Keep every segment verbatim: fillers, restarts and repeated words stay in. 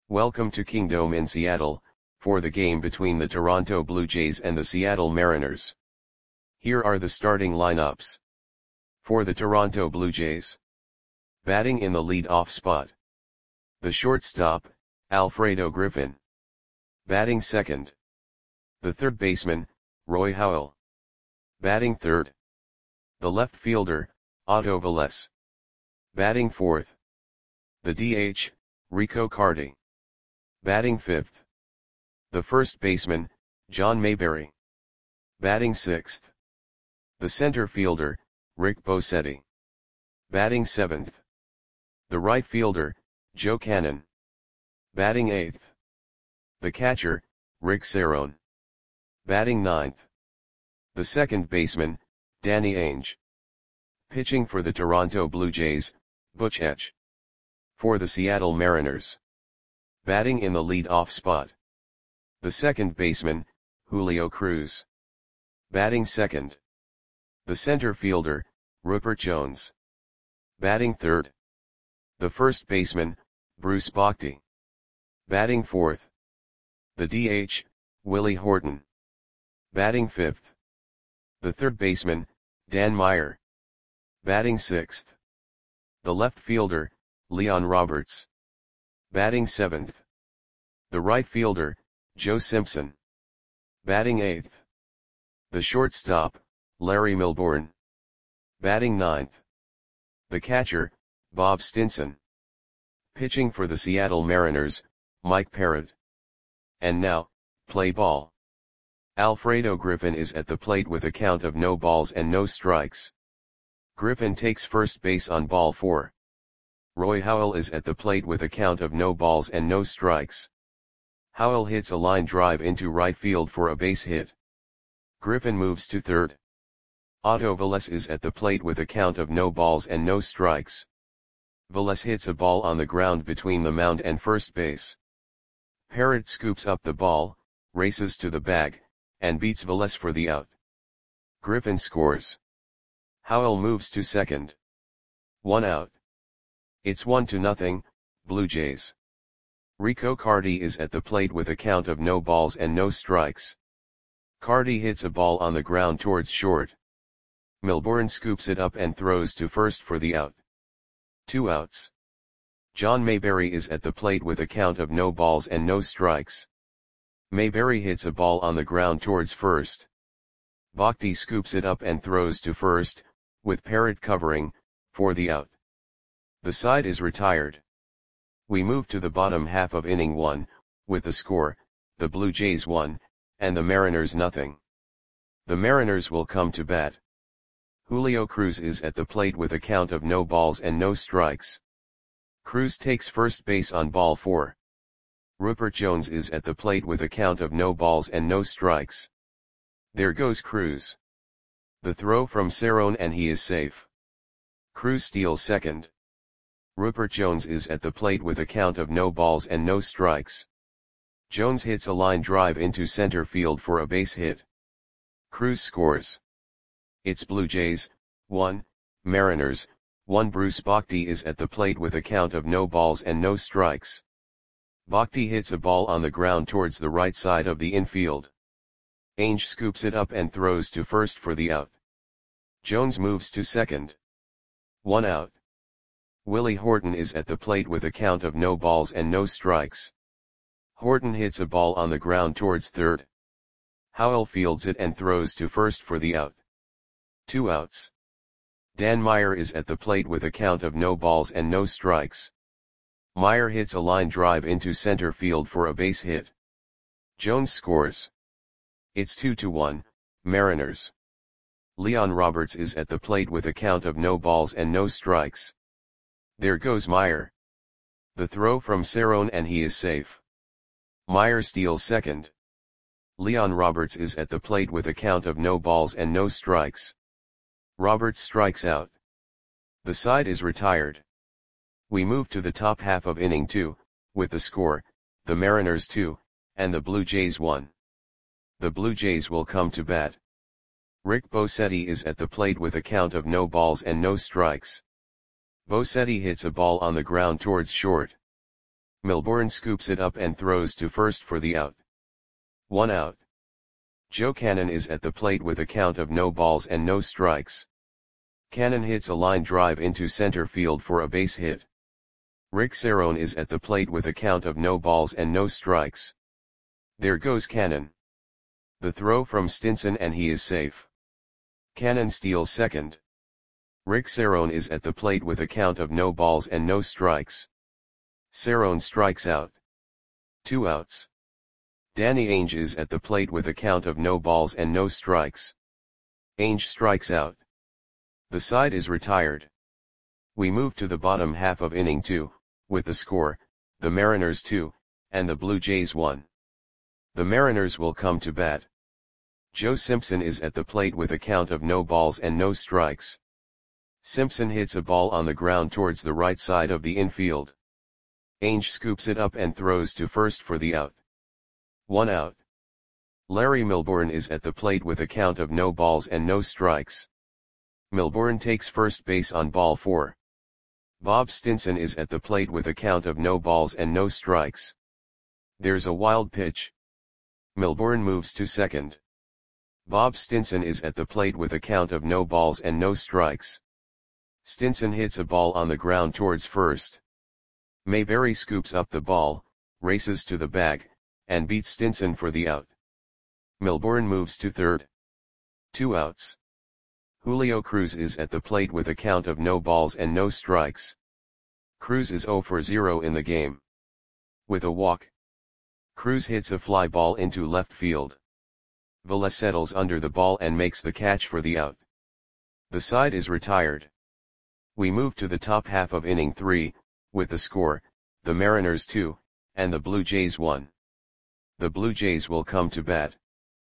Welcome to Kingdome in Seattle, for the game between the Toronto Blue Jays and the Seattle Mariners. Here are the starting lineups. For the Toronto Blue Jays. Batting in the lead-off spot. The shortstop, Alfredo Griffin. Batting second. The third baseman, Roy Howell. Batting third. The left fielder, Otto Velez. Batting fourth. The D H, Rico Carty. Batting fifth. The first baseman, John Mayberry. Batting sixth. The center fielder, Rick Bosetti. Batting seventh. The right fielder, Joe Cannon. Batting eighth. The catcher, Rick Cerone. Batting ninth. The second baseman, Danny Ainge. Pitching for the Toronto Blue Jays, Butch Etch. For the Seattle Mariners. Batting in the lead-off spot. The second baseman, Julio Cruz. Batting second. The center fielder, Rupert Jones. Batting third. The first baseman, Bruce Bochy. Batting fourth. The D H, Willie Horton. Batting fifth. The third baseman, Dan Meyer. Batting sixth. The left fielder, Leon Roberts. Batting seventh. The right fielder, Joe Simpson. Batting eighth. The shortstop, Larry Milbourne. Batting ninth. The catcher, Bob Stinson. Pitching for the Seattle Mariners, Mike Parrott. And now, play ball. Alfredo Griffin is at the plate with a count of no balls and no strikes. Griffin takes first base on ball four. Roy Howell is at the plate with a count of no balls and no strikes. Howell hits a line drive into right field for a base hit. Griffin moves to third. Otto Velez is at the plate with a count of no balls and no strikes. Velez hits a ball on the ground between the mound and first base. Parrott scoops up the ball, races to the bag, and beats Velez for the out. Griffin scores. Howell moves to second. One out. It's one to nothing, Blue Jays. Rico Carty is at the plate with a count of no balls and no strikes. Carty hits a ball on the ground towards short. Milbourne scoops it up and throws to first for the out. Two outs. John Mayberry is at the plate with a count of no balls and no strikes. Mayberry hits a ball on the ground towards first. Bochy scoops it up and throws to first, with Parrott covering, for the out. The side is retired. We move to the bottom half of inning one, with the score, the Blue Jays one, and the Mariners nothing. The Mariners will come to bat. Julio Cruz is at the plate with a count of no balls and no strikes. Cruz takes first base on ball four. Rupert Jones is at the plate with a count of no balls and no strikes. There goes Cruz. The throw from Cerone and he is safe. Cruz steals second. Rupert Jones is at the plate with a count of no balls and no strikes. Jones hits a line drive into center field for a base hit. Cruz scores. It's Blue Jays, one, Mariners, one. Bruce Bochy is at the plate with a count of no balls and no strikes. Bochy hits a ball on the ground towards the right side of the infield. Ainge scoops it up and throws to first for the out. Jones moves to second. One out. Willie Horton is at the plate with a count of no balls and no strikes. Horton hits a ball on the ground towards third. Howell fields it and throws to first for the out. Two outs. Dan Meyer is at the plate with a count of no balls and no strikes. Meyer hits a line drive into center field for a base hit. Jones scores. It's two to one, Mariners. Leon Roberts is at the plate with a count of no balls and no strikes. There goes Meyer. The throw from Cerone and he is safe. Meyer steals second. Leon Roberts is at the plate with a count of no balls and no strikes. Roberts strikes out. The side is retired. We move to the top half of inning two, with the score, the Mariners two, and the Blue Jays one. The Blue Jays will come to bat. Rick Bosetti is at the plate with a count of no balls and no strikes. Bosetti hits a ball on the ground towards short. Milbourne scoops it up and throws to first for the out. One out. Joe Cannon is at the plate with a count of no balls and no strikes. Cannon hits a line drive into center field for a base hit. Rick Cerrone is at the plate with a count of no balls and no strikes. There goes Cannon. The throw from Stinson and he is safe. Cannon steals second. Rick Cerrone is at the plate with a count of no balls and no strikes. Cerrone strikes out. Two outs. Danny Ainge is at the plate with a count of no balls and no strikes. Ainge strikes out. The side is retired. We move to the bottom half of inning two, with the score, the Mariners two, and the Blue Jays one. The Mariners will come to bat. Joe Simpson is at the plate with a count of no balls and no strikes. Simpson hits a ball on the ground towards the right side of the infield. Ainge scoops it up and throws to first for the out. One out. Larry Milbourne is at the plate with a count of no balls and no strikes. Milbourne takes first base on ball four. Bob Stinson is at the plate with a count of no balls and no strikes. There's a wild pitch. Milbourne moves to second. Bob Stinson is at the plate with a count of no balls and no strikes. Stinson hits a ball on the ground towards first. Mayberry scoops up the ball, races to the bag, and beats Stinson for the out. Milbourne moves to third. Two outs. Julio Cruz is at the plate with a count of no balls and no strikes. Cruz is zero for zero in the game. With a walk. Cruz hits a fly ball into left field. Velez settles under the ball and makes the catch for the out. The side is retired. We move to the top half of inning three, with the score, the Mariners two, and the Blue Jays one. The Blue Jays will come to bat.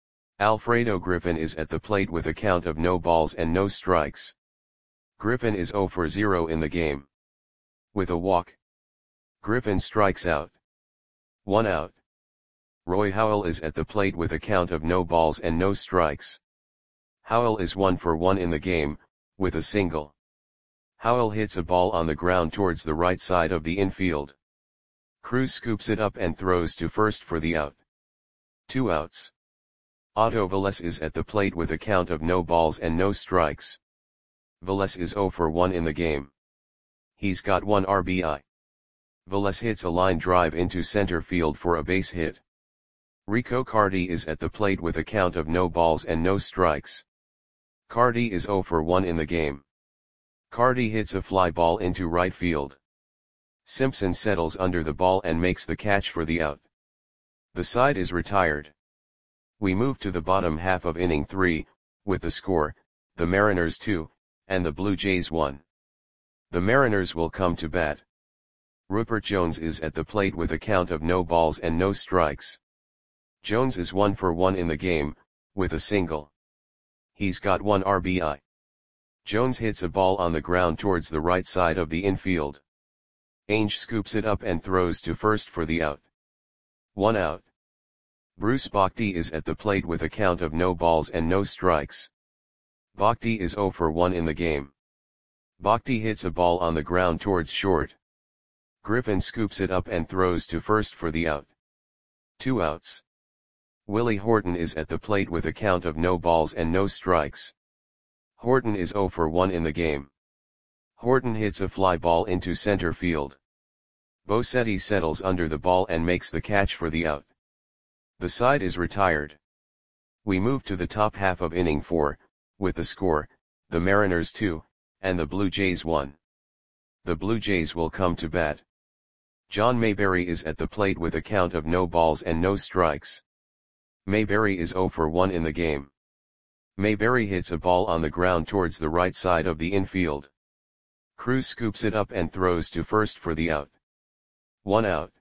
Alfredo Griffin is at the plate with a count of no balls and no strikes. Griffin is zero for zero in the game. With a walk. Griffin strikes out. One out. Roy Howell is at the plate with a count of no balls and no strikes. Howell is one for one in the game, with a single. Howell hits a ball on the ground towards the right side of the infield. Cruz scoops it up and throws to first for the out. Two outs. Otto Velez is at the plate with a count of no balls and no strikes. Velez is zero for one in the game. He's got one R B I. Velez hits a line drive into center field for a base hit. Rico Carty is at the plate with a count of no balls and no strikes. Carty is zero for one in the game. Carty hits a fly ball into right field. Simpson settles under the ball and makes the catch for the out. The side is retired. We move to the bottom half of inning three, with the score, the Mariners two, and the Blue Jays one. The Mariners will come to bat. Rupert Jones is at the plate with a count of no balls and no strikes. Jones is one for one in the game, with a single. He's got one R B I. Jones hits a ball on the ground towards the right side of the infield. Ainge scoops it up and throws to first for the out. One out. Bruce Bochy is at the plate with a count of no balls and no strikes. Bochy is zero for one in the game. Bochy hits a ball on the ground towards short. Griffin scoops it up and throws to first for the out. Two outs. Willie Horton is at the plate with a count of no balls and no strikes. Horton is zero for one in the game. Horton hits a fly ball into center field. Bosetti settles under the ball and makes the catch for the out. The side is retired. We move to the top half of inning four, with the score, the Mariners two, and the Blue Jays one. The Blue Jays will come to bat. John Mayberry is at the plate with a count of no balls and no strikes. Mayberry is zero for one in the game. Mayberry hits a ball on the ground towards the right side of the infield. Cruz scoops it up and throws to first for the out. One out.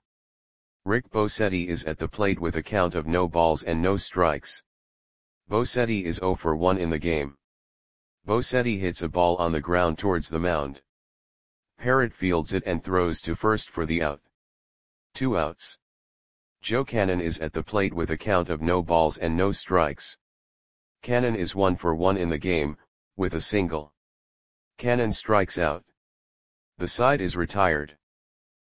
Rick Bosetti is at the plate with a count of no balls and no strikes. Bosetti is zero for one in the game. Bosetti hits a ball on the ground towards the mound. Parrott fields it and throws to first for the out. Two outs. Joe Cannon is at the plate with a count of no balls and no strikes. Cannon is one for one in the game, with a single. Cannon strikes out. The side is retired.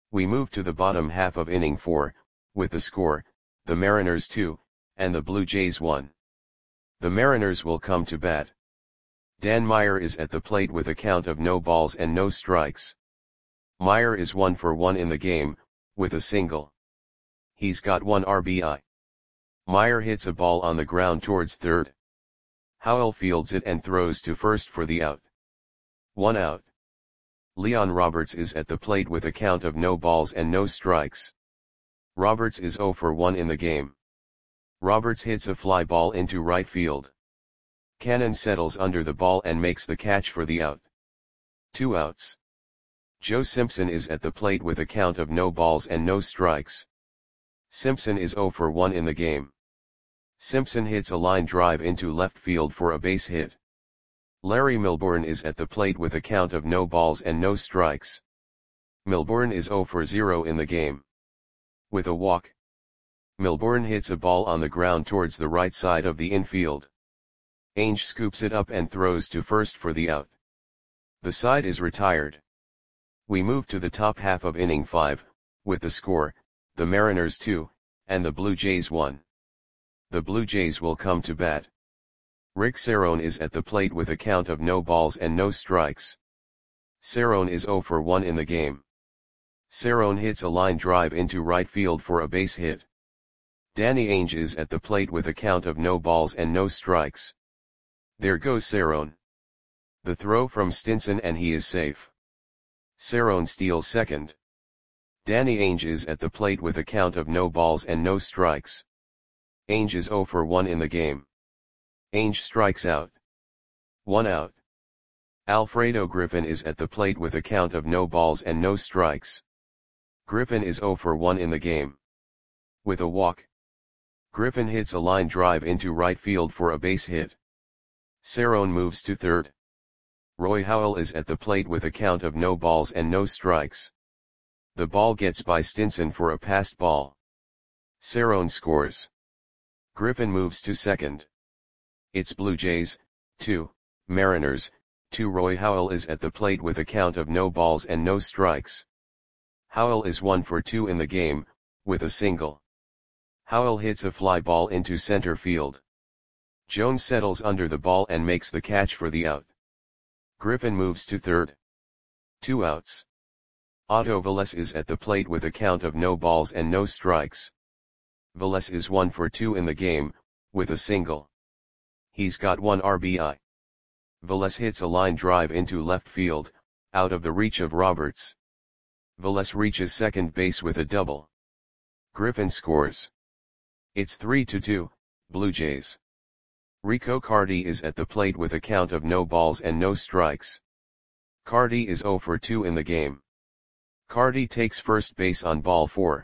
We move to the bottom half of inning four, with the score, the Mariners two, and the Blue Jays one. The Mariners will come to bat. Dan Meyer is at the plate with a count of no balls and no strikes. Meyer is one for one in the game, with a single. He's got one R B I. Meyer hits a ball on the ground towards third. Howell fields it and throws to first for the out. One out. Leon Roberts is at the plate with a count of no balls and no strikes. Roberts is zero for one in the game. Roberts hits a fly ball into right field. Cannon settles under the ball and makes the catch for the out. Two outs. Joe Simpson is at the plate with a count of no balls and no strikes. Simpson is zero for one in the game. Simpson hits a line drive into left field for a base hit. Larry Milbourne is at the plate with a count of no balls and no strikes. Milbourne is zero for zero in the game. With a walk. Milbourne hits a ball on the ground towards the right side of the infield. Ainge scoops it up and throws to first for the out. The side is retired. We move to the top half of inning five, with the score, the Mariners two, and the Blue Jays one. The Blue Jays will come to bat. Rick Cerone is at the plate with a count of no balls and no strikes. Cerone is zero for one in the game. Cerone hits a line drive into right field for a base hit. Danny Ainge is at the plate with a count of no balls and no strikes. There goes Cerone. The throw from Stinson and he is safe. Cerone steals second. Danny Ainge is at the plate with a count of no balls and no strikes. Ainge is zero for one in the game. Ainge strikes out. One out. Alfredo Griffin is at the plate with a count of no balls and no strikes. Griffin is zero for one in the game. With a walk. Griffin hits a line drive into right field for a base hit. Cerone moves to third. Roy Howell is at the plate with a count of no balls and no strikes. The ball gets by Stinson for a passed ball. Cerone scores. Griffin moves to second. It's Blue Jays, two, Mariners, two. Roy Howell is at the plate with a count of no balls and no strikes. Howell is one for two in the game, with a single. Howell hits a fly ball into center field. Jones settles under the ball and makes the catch for the out. Griffin moves to third. Two outs. Otto Velez is at the plate with a count of no balls and no strikes. Velez is one for two in the game, with a single. He's got one R B I. Velez hits a line drive into left field, out of the reach of Roberts. Velez reaches second base with a double. Griffin scores. It's three to two, Blue Jays. Rico Carty is at the plate with a count of no balls and no strikes. Carty is zero for two in the game. Carty takes first base on ball four.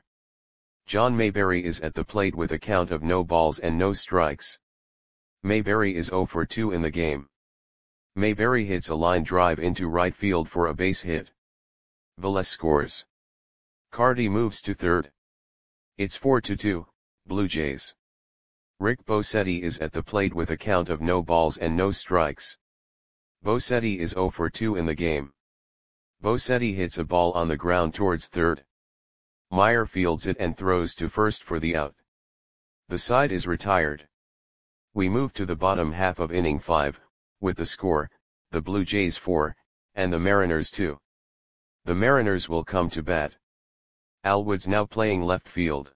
John Mayberry is at the plate with a count of no balls and no strikes. Mayberry is zero for two in the game. Mayberry hits a line drive into right field for a base hit. Velez scores. Carty moves to third. It's four to two, Blue Jays. Rick Bosetti is at the plate with a count of no balls and no strikes. Bosetti is zero for two in the game. Bosetti hits a ball on the ground towards third. Meyer fields it and throws to first for the out. The side is retired. We move to the bottom half of inning five, with the score, the Blue Jays four, and the Mariners two. The Mariners will come to bat. Al Wood's now playing left field.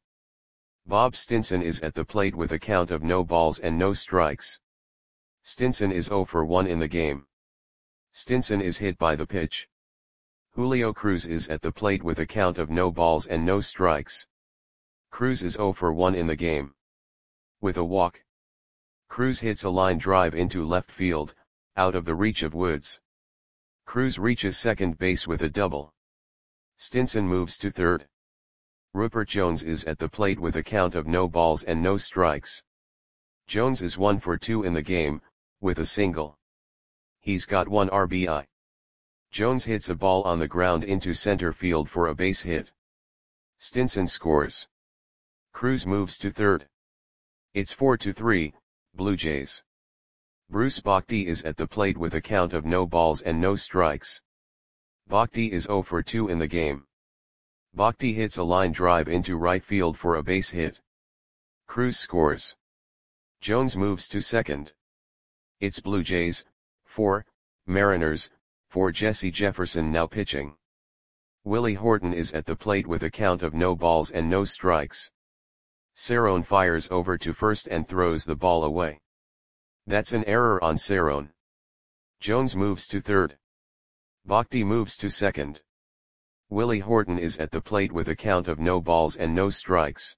Bob Stinson is at the plate with a count of no balls and no strikes. Stinson is zero for one in the game. Stinson is hit by the pitch. Julio Cruz is at the plate with a count of no balls and no strikes. Cruz is zero for one in the game. With a walk. Cruz hits a line drive into left field, out of the reach of Woods. Cruz reaches second base with a double. Stinson moves to third. Rupert Jones is at the plate with a count of no balls and no strikes. Jones is one for two in the game, with a single. He's got one R B I. Jones hits a ball on the ground into center field for a base hit. Stinson scores. Cruz moves to third. It's four to three, Blue Jays. Bruce Bochy is at the plate with a count of no balls and no strikes. Bochy is zero for two in the game. Bhakti hits a line drive into right field for a base hit. Cruz scores. Jones moves to second. It's Blue Jays, four, Mariners, four. Jesse Jefferson now pitching. Willie Horton is at the plate with a count of no balls and no strikes. Cerrone fires over to first and throws the ball away. That's an error on Cerrone. Jones moves to third. Bhakti moves to second. Willie Horton is at the plate with a count of no balls and no strikes.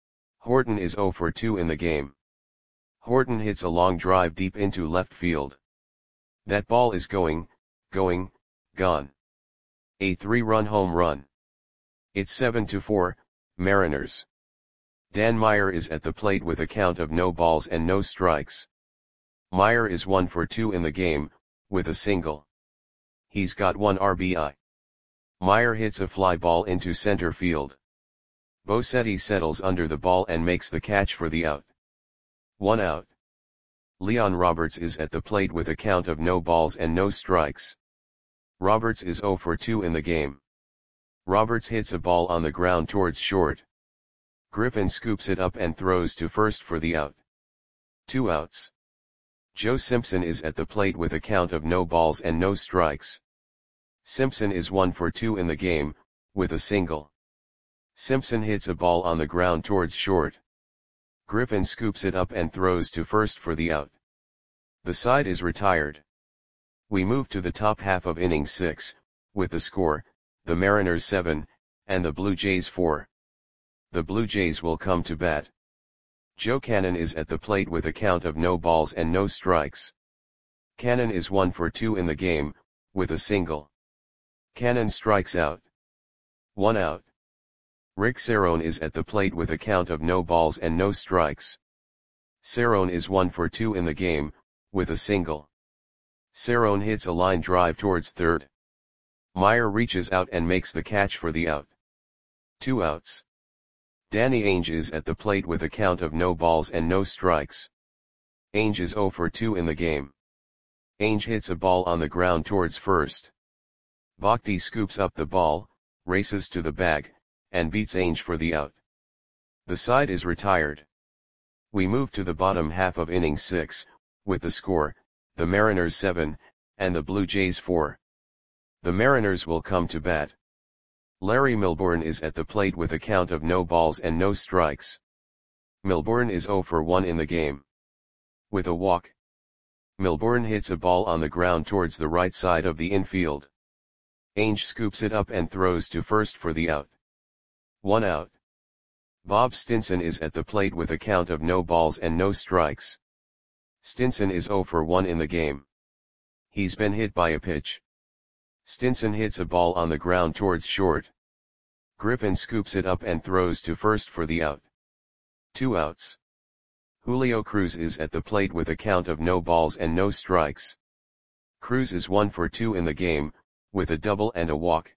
Horton is zero for two in the game. Horton hits a long drive deep into left field. That ball is going, going, gone. A three-run home run. It's seven to four, Mariners. Dan Meyer is at the plate with a count of no balls and no strikes. Meyer is one for two in the game, with a single. He's got one R B I. Meyer hits a fly ball into center field. Bosetti settles under the ball and makes the catch for the out. One out. Leon Roberts is at the plate with a count of no balls and no strikes. Roberts is zero for two in the game. Roberts hits a ball on the ground towards short. Griffin scoops it up and throws to first for the out. Two outs. Joe Simpson is at the plate with a count of no balls and no strikes. Simpson is one for two in the game, with a single. Simpson hits a ball on the ground towards short. Griffin scoops it up and throws to first for the out. The side is retired. We move to the top half of inning six, with the score, the Mariners seven, and the Blue Jays four. The Blue Jays will come to bat. Joe Cannon is at the plate with a count of no balls and no strikes. Cannon is one for two in the game, with a single. Cannon strikes out. One out. Rick Cerrone is at the plate with a count of no balls and no strikes. Cerrone is one for two in the game, with a single. Cerrone hits a line drive towards third. Meyer reaches out and makes the catch for the out. Two outs. Danny Ainge is at the plate with a count of no balls and no strikes. Ainge is zero for two in the game. Ainge hits a ball on the ground towards first. Bhakti scoops up the ball, races to the bag, and beats Ainge for the out. The side is retired. We move to the bottom half of inning six, with the score, the Mariners seven, and the Blue Jays four. The Mariners will come to bat. Larry Milbourne is at the plate with a count of no balls and no strikes. Milbourne is zero for one in the game. With a walk. Milbourne hits a ball on the ground towards the right side of the infield. Ainge scoops it up and throws to first for the out. One out. Bob Stinson is at the plate with a count of no balls and no strikes. Stinson is zero for one in the game. He's been hit by a pitch. Stinson hits a ball on the ground towards short. Griffin scoops it up and throws to first for the out. Two outs. Julio Cruz is at the plate with a count of no balls and no strikes. Cruz is one for two in the game, with a double and a walk.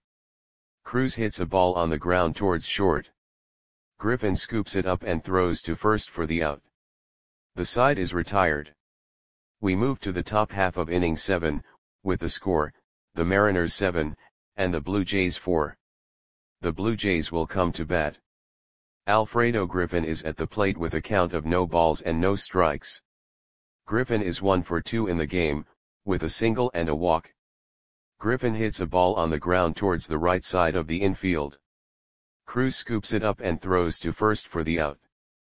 Cruz hits a ball on the ground towards short. Griffin scoops it up and throws to first for the out. The side is retired. We move to the top half of inning seven, with the score, the Mariners seven, and the Blue Jays four. The Blue Jays will come to bat. Alfredo Griffin is at the plate with a count of no balls and no strikes. Griffin is one for two in the game, with a single and a walk. Griffin hits a ball on the ground towards the right side of the infield. Cruz scoops it up and throws to first for the out.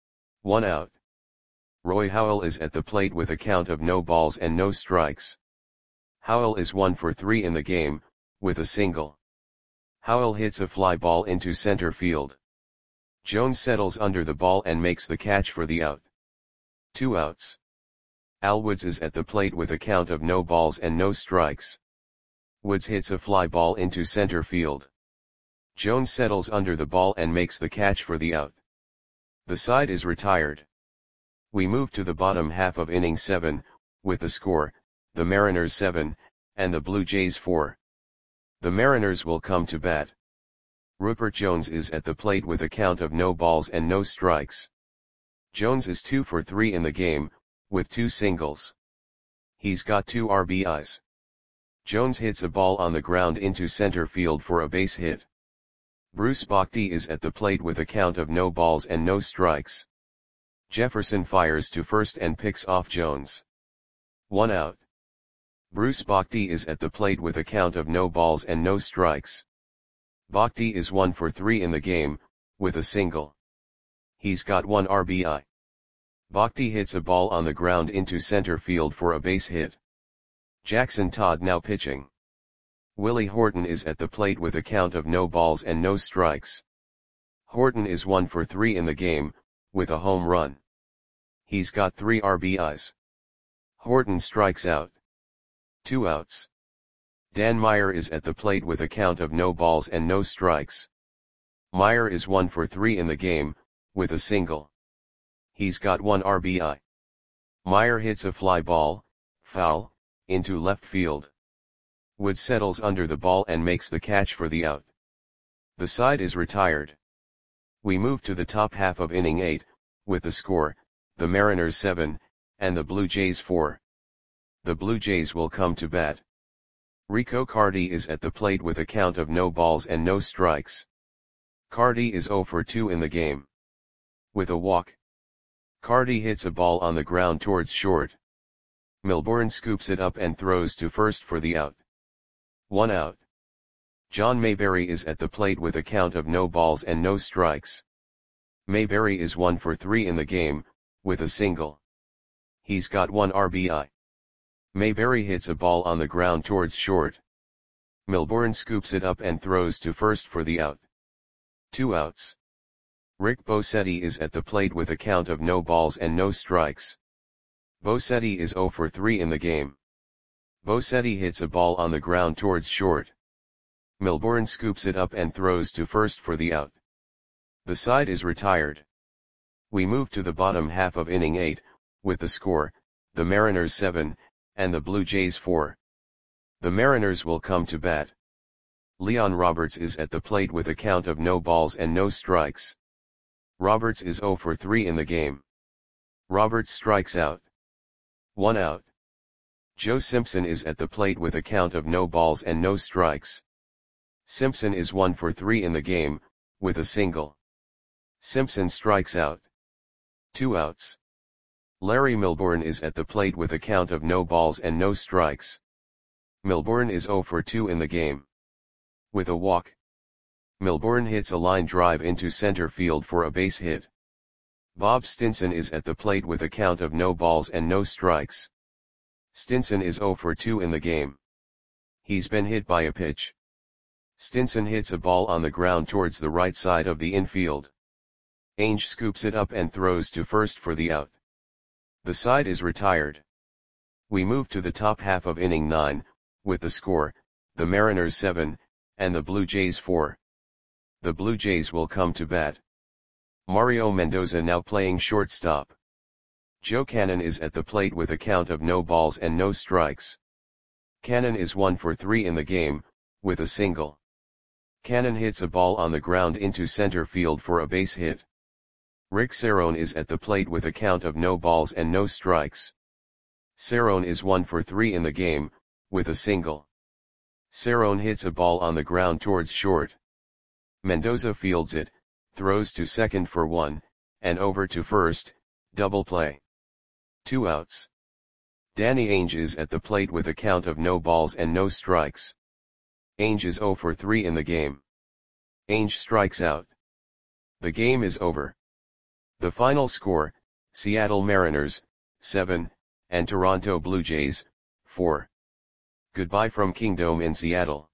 One out. Roy Howell is at the plate with a count of no balls and no strikes. Howell is one for three in the game, with a single. Howell hits a fly ball into center field. Jones settles under the ball and makes the catch for the out. Two outs. Al Woods is at the plate with a count of no balls and no strikes. Woods hits a fly ball into center field. Jones settles under the ball and makes the catch for the out. The side is retired. We move to the bottom half of inning seven, with the score, the Mariners seven, and the Blue Jays four. The Mariners will come to bat. Rupert Jones is at the plate with a count of no balls and no strikes. Jones is two for three in the game, with two singles. He's got two R B Is. Jones hits a ball on the ground into center field for a base hit. Bruce Bochy is at the plate with a count of no balls and no strikes. Jefferson fires to first and picks off Jones. One out. Bruce Bochy is at the plate with a count of no balls and no strikes. Bochy is one for three in the game, with a single. He's got one R B I. Bochy hits a ball on the ground into center field for a base hit. Jackson Todd now pitching. Willie Horton is at the plate with a count of no balls and no strikes. Horton is one for three in the game, with a home run. He's got three R B Is. Horton strikes out. Two outs. Dan Meyer is at the plate with a count of no balls and no strikes. Meyer is one for three in the game, with a single. He's got one R B I. Meyer hits a fly ball, foul, into left field. Wood settles under the ball and makes the catch for the out. The side is retired. We move to the top half of inning eight, with the score, the Mariners seven, and the Blue Jays four. The Blue Jays will come to bat. Rico Carty is at the plate with a count of no balls and no strikes. Carty is zero for two in the game. With a walk. Carty hits a ball on the ground towards short. Milbourne scoops it up and throws to first for the out. One out. John Mayberry is at the plate with a count of no balls and no strikes. Mayberry is one for three in the game, with a single. He's got one R B I. Mayberry hits a ball on the ground towards short. Milbourne scoops it up and throws to first for the out. Two outs. Rick Bosetti is at the plate with a count of no balls and no strikes. Bosetti is zero for three in the game. Bosetti hits a ball on the ground towards short. Milbourne scoops it up and throws to first for the out. The side is retired. We move to the bottom half of inning eight, with the score, the Mariners seven, and the Blue Jays four. The Mariners will come to bat. Leon Roberts is at the plate with a count of no balls and no strikes. Roberts is zero for three in the game. Roberts strikes out. One out. Joe Simpson is at the plate with a count of no balls and no strikes. Simpson is one for three in the game, with a single. Simpson strikes out. Two outs. Larry Milbourne is at the plate with a count of no balls and no strikes. Milbourne is zero for two in the game. With a walk. Milbourne hits a line drive into center field for a base hit. Bob Stinson is at the plate with a count of no balls and no strikes. Stinson is zero for two in the game. He's been hit by a pitch. Stinson hits a ball on the ground towards the right side of the infield. Ainge scoops it up and throws to first for the out. The side is retired. We move to the top half of inning nine, with the score, the Mariners seven, and the Blue Jays four. The Blue Jays will come to bat. Mario Mendoza now playing shortstop. Joe Cannon is at the plate with a count of no balls and no strikes. Cannon is one for three in the game, with a single. Cannon hits a ball on the ground into center field for a base hit. Rick Cerrone is at the plate with a count of no balls and no strikes. Cerrone is one for three in the game, with a single. Cerrone hits a ball on the ground towards short. Mendoza fields it, throws to second for one, and over to first, double play. Two outs. Danny Ainge is at the plate with a count of no balls and no strikes. Ainge is zero for three in the game. Ainge strikes out. The game is over. The final score, Seattle Mariners, seven, and Toronto Blue Jays, four. Goodbye from Kingdome in Seattle.